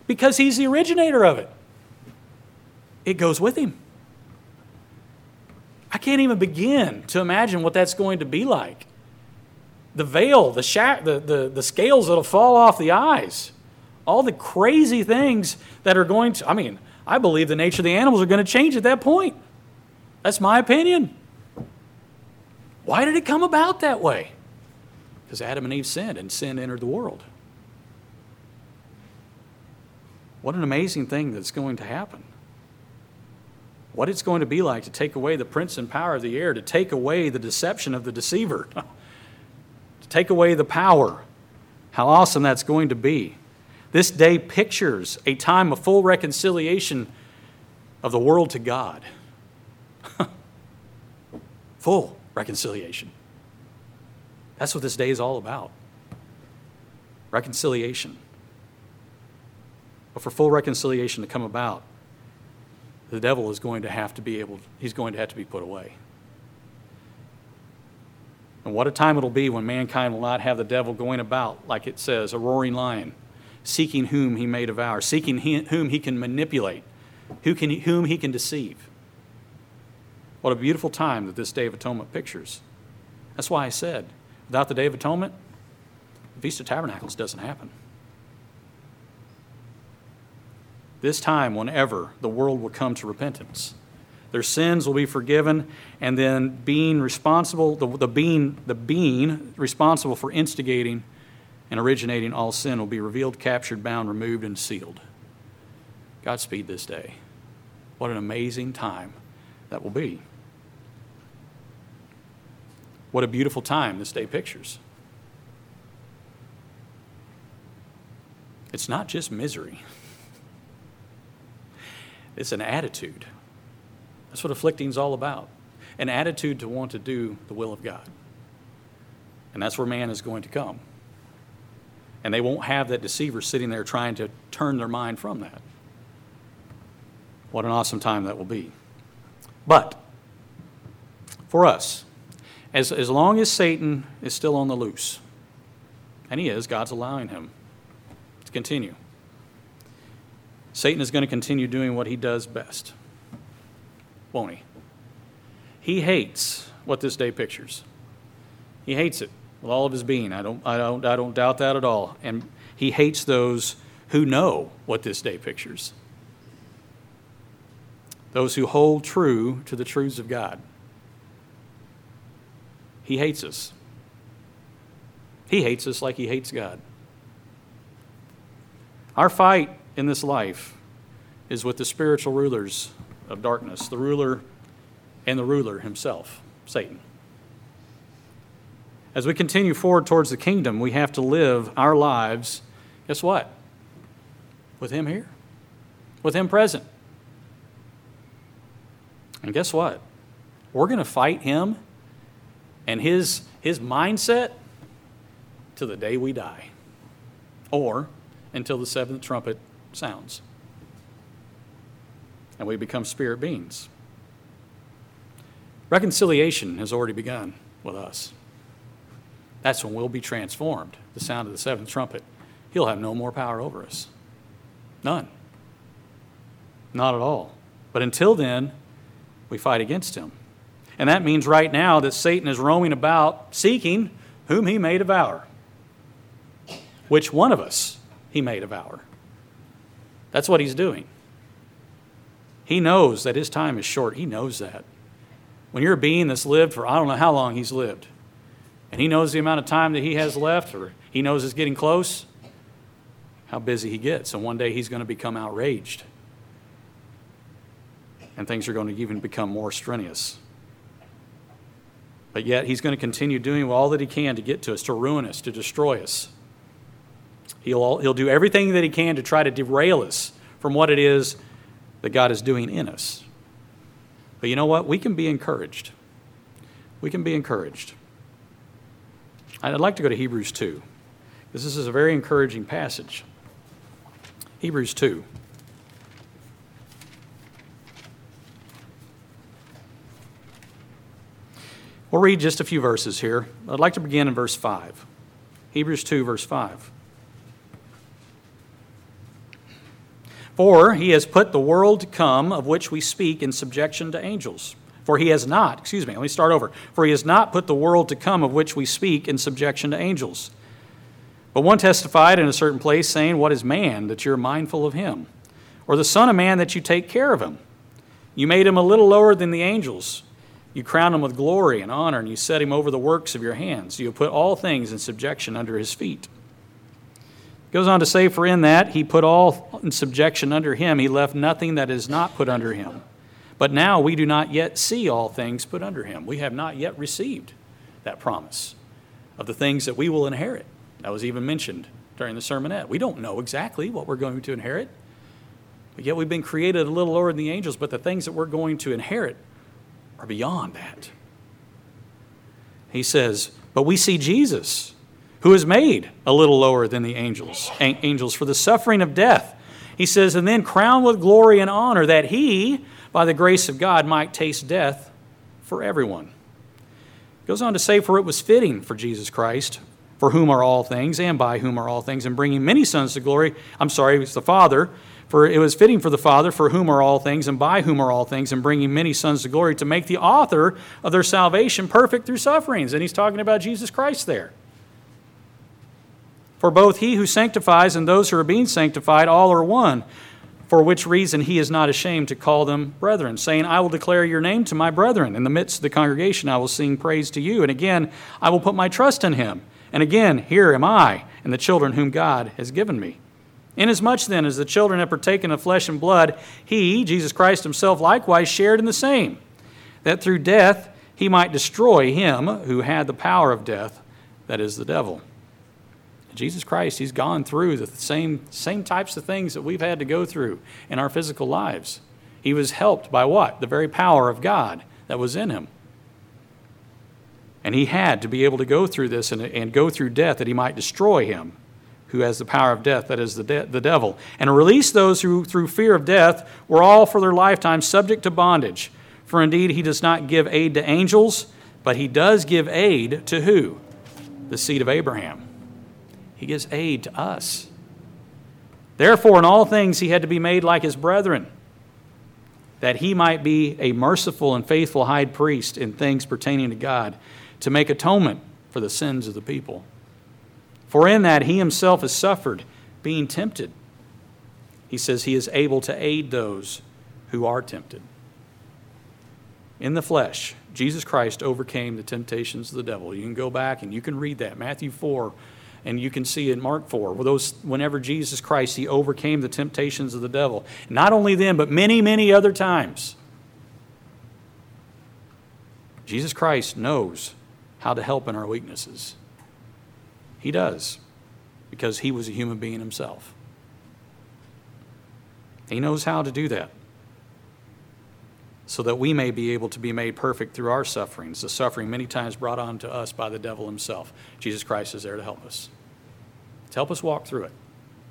because he's the originator of it. It goes with him. I can't even begin to imagine what that's going to be like. The veil, the scales that'll fall off the eyes, all the crazy things that are going to, I believe the nature of the animals are going to change at that point. That's my opinion. Why did it come about that way? Because Adam and Eve sinned, and sin entered the world. What an amazing thing that's going to happen. What it's going to be like to take away the prince and power of the air, to take away the deception of the deceiver, to take away the power. How awesome that's going to be. This day pictures a time of full reconciliation of the world to God. Full reconciliation. That's what this day is all about. Reconciliation. But for full reconciliation to come about, the devil is going to have to be put away. And what a time it'll be when mankind will not have the devil going about, like it says, a roaring lion, seeking whom he may devour, seeking whom he can manipulate, whom he can deceive. What a beautiful time that this Day of Atonement pictures. That's why I said, without the Day of Atonement, the Feast of Tabernacles doesn't happen. This time, whenever the world will come to repentance, their sins will be forgiven, and then being responsible, the being responsible for instigating and originating all sin will be revealed, captured, bound, removed, and sealed. Godspeed this day. What an amazing time that will be. What a beautiful time this day pictures. It's not just misery. It's an attitude. That's what afflicting is all about. An attitude to want to do the will of God. And that's where man is going to come. And they won't have that deceiver sitting there trying to turn their mind from that. What an awesome time that will be. But for us, as long as Satan is still on the loose, and he is, God's allowing him to continue, Satan is going to continue doing what he does best, won't he? He hates what this day pictures. He hates it with all of his being. I don't doubt that at all. And he hates those who know what this day pictures. Those who hold true to the truths of God. He hates us. He hates us like he hates God. Our fight in this life is with the spiritual rulers of darkness, the ruler and the ruler himself, Satan. As we continue forward towards the kingdom, we have to live our lives, guess what? With him here, with him present. And guess what? We're going to fight him and his mindset to the day we die, or until the seventh trumpet sounds and we become spirit beings. Reconciliation has already begun with us. That's when we'll be transformed. The sound of the seventh trumpet. He'll have no more power over us. None. Not at all. But until then, we fight against him. And that means right now that Satan is roaming about seeking whom he may devour. Which one of us he may devour. That's what he's doing. He knows that his time is short. He knows that. When you're a being that's lived for I don't know how long he's lived, and he knows the amount of time that he has left, or he knows it's getting close, how busy he gets. And one day he's going to become outraged. And things are going to even become more strenuous. But yet he's going to continue doing all that he can to get to us, to ruin us, to destroy us. He'll do everything that he can to try to derail us from what it is that God is doing in us. But you know what? We can be encouraged. We can be encouraged. I'd like to go to Hebrews 2, because this is a very encouraging passage. Hebrews 2. We'll read just a few verses here. I'd like to begin in verse 5. Hebrews 2, verse 5. For he has put the world to come, of which we speak, in subjection to angels. For he has not, let me start over. For he has not put the world to come, of which we speak, in subjection to angels. But one testified in a certain place, saying, What is man, that you are mindful of him? Or the son of man, that you take care of him? You made him a little lower than the angels. You crowned him with glory and honor, and you set him over the works of your hands. You have put all things in subjection under his feet. It goes on to say, For in that he put all in subjection under him, he left nothing that is not put under him. But now we do not yet see all things put under him. We have not yet received that promise of the things that we will inherit. That was even mentioned during the sermonette. We don't know exactly what we're going to inherit. But yet we've been created a little lower than the angels, but the things that we're going to inherit are beyond that. He says, But we see Jesus, who is made a little lower than the angels for the suffering of death. He says, and then crowned with glory and honor, that he, by the grace of God, might taste death for everyone. It goes on to say, For it was fitting for Jesus Christ, for whom are all things, and by whom are all things, and bringing many sons to glory. It was the Father. For it was fitting for the Father, for whom are all things, and by whom are all things, and bringing many sons to glory, to make the author of their salvation perfect through sufferings. And he's talking about Jesus Christ there. For both he who sanctifies and those who are being sanctified, all are one, for which reason he is not ashamed to call them brethren, saying, I will declare your name to my brethren. In the midst of the congregation I will sing praise to you. And again, I will put my trust in him. And again, here am I, and the children whom God has given me. Inasmuch then as the children have partaken of flesh and blood, he, Jesus Christ himself, likewise shared in the same, that through death he might destroy him who had the power of death, that is the devil. Jesus Christ, he's gone through the same types of things that we've had to go through in our physical lives. He was helped by what? The very power of God that was in him. And he had to be able to go through this and go through death that he might destroy him who has the power of death, that is the devil, and release those who through fear of death were all for their lifetime subject to bondage. For indeed he does not give aid to angels, but he does give aid to who? The seed of Abraham. He gives aid to us. Therefore in all things he had to be made like his brethren, that he might be a merciful and faithful high priest in things pertaining to God, to make atonement for the sins of the people. For in that he himself has suffered, being tempted. He says he is able to aid those who are tempted. In the flesh, Jesus Christ overcame the temptations of the devil. You can go back and you can read that, Matthew 4, and you can see in Mark 4, whenever Jesus Christ, he overcame the temptations of the devil. Not only then, but many, many other times. Jesus Christ knows how to help in our weaknesses. He does, because he was a human being himself. He knows how to do that, so that we may be able to be made perfect through our sufferings, the suffering many times brought on to us by the devil himself. Jesus Christ is there to help us walk through it.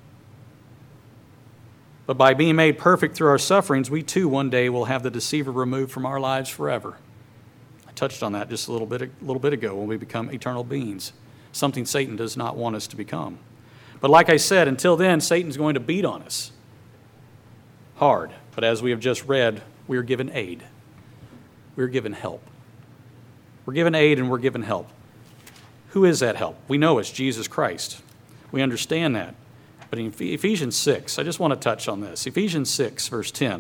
But by being made perfect through our sufferings, we too one day will have the deceiver removed from our lives forever. I touched on that just a little bit ago when we become eternal beings. Something Satan does not want us to become. But like I said, until then, Satan's going to beat on us hard. But as we have just read, we are given aid. We are given help. We're given aid and we're given help. Who is that help? We know it's Jesus Christ. We understand that. But in Ephesians 6, I just want to touch on this. Ephesians 6, verse 10.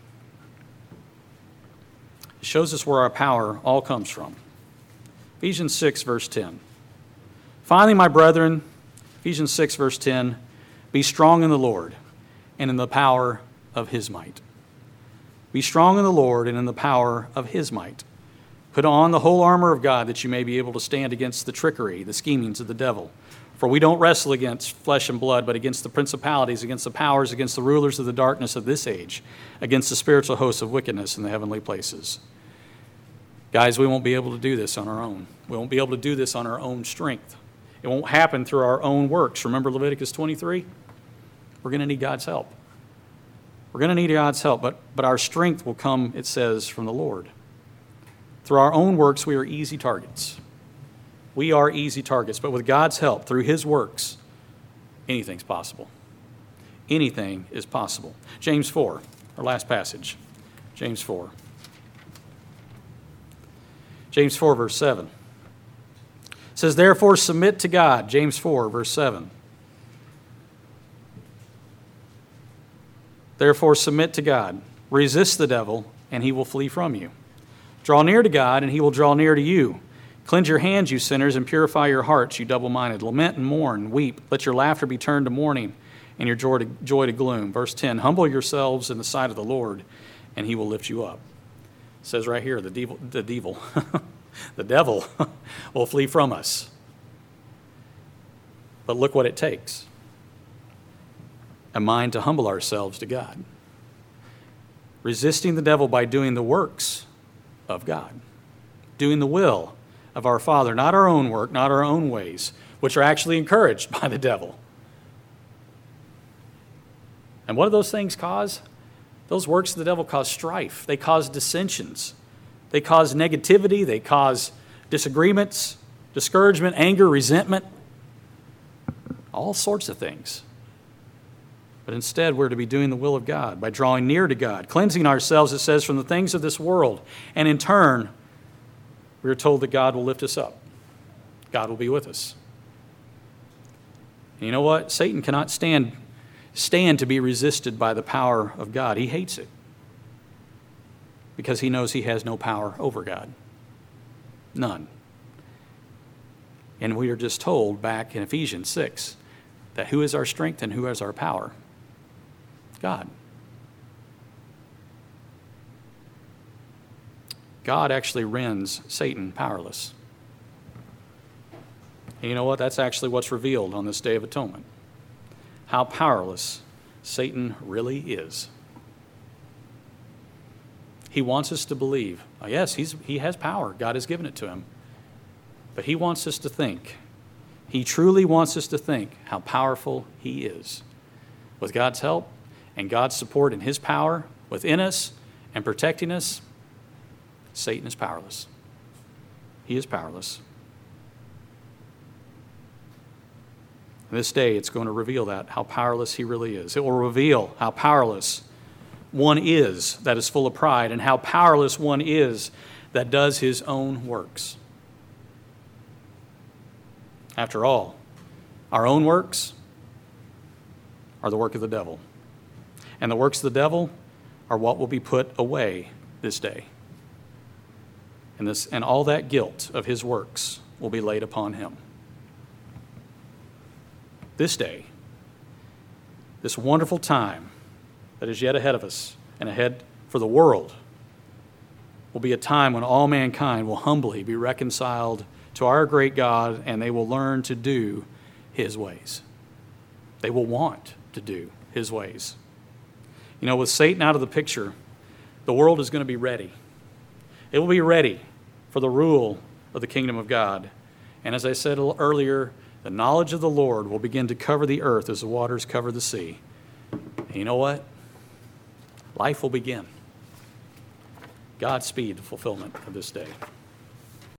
It shows us where our power all comes from. Ephesians 6, verse 10. Finally, my brethren, Ephesians 6, verse 10, be strong in the Lord and in the power of his might. Be strong in the Lord and in the power of his might. Put on the whole armor of God, that you may be able to stand against the trickery, the schemings of the devil. For we don't wrestle against flesh and blood, but against the principalities, against the powers, against the rulers of the darkness of this age, against the spiritual hosts of wickedness in the heavenly places. Guys, we won't be able to do this on our own. We won't be able to do this on our own strength. It won't happen through our own works. Remember Leviticus 23? We're going to need God's help. We're going to need God's help, but our strength will come, it says, from the Lord. Through our own works, we are easy targets. We are easy targets, but with God's help, through his works, anything's possible. anything is possible. James 4, our last passage. James 4. James 4, verse 7. It says, therefore submit to God. James 4, verse 7. Therefore submit to God. Resist the devil, and he will flee from you. Draw near to God, and he will draw near to you. Cleanse your hands, you sinners, and purify your hearts, you double-minded. Lament and mourn, weep. Let your laughter be turned to mourning, and your joy to gloom. Verse 10, humble yourselves in the sight of the Lord, and he will lift you up. It says right here, the devil will flee from us. But look what it takes. A mind to humble ourselves to God. Resisting the devil by doing the works of God. Doing the will of our Father, not our own work, not our own ways, which are actually encouraged by the devil. And what do those things cause? Those works of the devil cause strife. They cause dissensions. They cause negativity. They cause disagreements, discouragement, anger, resentment, all sorts of things. But instead, we're to be doing the will of God by drawing near to God, cleansing ourselves, it says, from the things of this world. And in turn, we are told that God will lift us up. God will be with us. And you know what? Satan cannot stand to be resisted by the power of God. He hates it because he knows he has no power over God. None. And we are just told back in Ephesians 6 that who is our strength and who is our power? God. God actually rends Satan powerless. And you know what? That's actually what's revealed on this Day of Atonement. How powerless Satan really is. He wants us to believe, yes, he has power. God has given it to him. But he wants us to think. He truly wants us to think how powerful he is. With God's help and God's support and his power within us and protecting us, Satan is powerless. He is powerless. This day, it's going to reveal that, how powerless he really is. It will reveal how powerless one is that is full of pride and how powerless one is that does his own works. After all, our own works are the work of the devil. And the works of the devil are what will be put away this day. And all that guilt of his works will be laid upon him. This day, this wonderful time that is yet ahead of us and ahead for the world, will be a time when all mankind will humbly be reconciled to our great God, and they will learn to do his ways. They will want to do his ways. You know, with Satan out of the picture, the world is going to be ready. It will be ready for the rule of the kingdom of God. And as I said earlier, the knowledge of the Lord will begin to cover the earth as the waters cover the sea. And you know what? Life will begin. Godspeed the fulfillment of this day.